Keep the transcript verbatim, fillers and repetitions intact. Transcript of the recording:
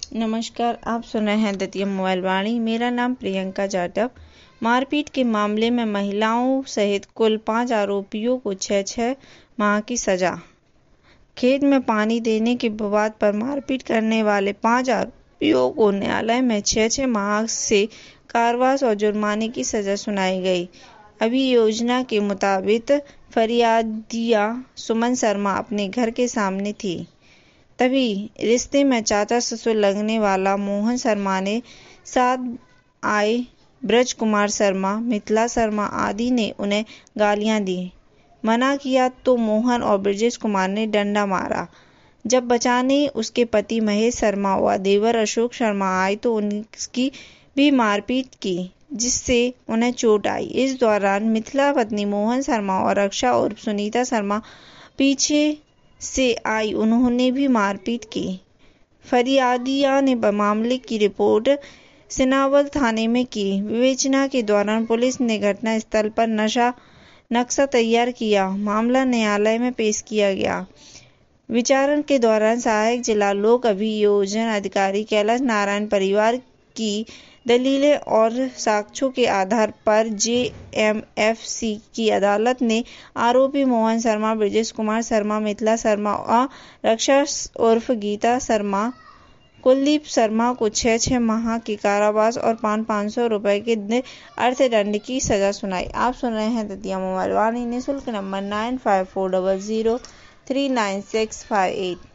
नमस्कार, आप सुन रहे हैं द्वितीय मोबाइल वाणी। मेरा नाम प्रियंका जाटव। मारपीट के मामले में महिलाओं सहित कुल पांच आरोपियों को छह छह माह की सजा। खेत में पानी देने के विवाद पर मारपीट करने वाले पांच आरोपियों को न्यायालय में छह छह माह से कारावास और जुर्माने की सजा सुनाई गई। अभियोजना के मुताबिक फरियादिया सुमन शर्मा अपने घर के सामने थी, तभी रिश्ते में चाचा ससुर लगने वाला मोहन शर्मा ने साथ आए ब्रज कुमार शर्मा, मिथिला शर्मा आदि ने उन्हें गालियां दी। मना किया तो मोहन और ब्रजेश कुमार ने डंडा मारा। जब बचाने उसके पति महेश शर्मा व देवर अशोक शर्मा आए तो उनकी भी मारपीट की, जिससे उन्हें चोट आई। इस दौरान मिथिला पत्नी मोहन शर्मा और रक्षा उर्फ सुनीता शर्मा पीछे से आई, उन्होंने भी मारपीट की। फरियादिया ने मामले की रिपोर्ट सिनावल थाने में की। विवेचना के दौरान पुलिस ने घटना स्थल पर नशा नक्शा तैयार किया। मामला न्यायालय में पेश किया गया। विचारण के दौरान सहायक जिला लोक अभियोजन अधिकारी कैलाश नारायण परिवार की दलीलें और साक्ष्यों के आधार पर जे एम एफ सी की अदालत ने आरोपी मोहन शर्मा, ब्रजेश कुमार शर्मा, मिथिला शर्मा और रक्षा उर्फ गीता शर्मा, कुलदीप शर्मा को छह छह माह के कारावास और पाँच पाँच सौ रुपए के अर्थदंड की सजा सुनाई। आप सुन रहे हैं द्वितीय मोबाइल वाणी। निःशुल्क number nine five four zero zero three nine six five eight.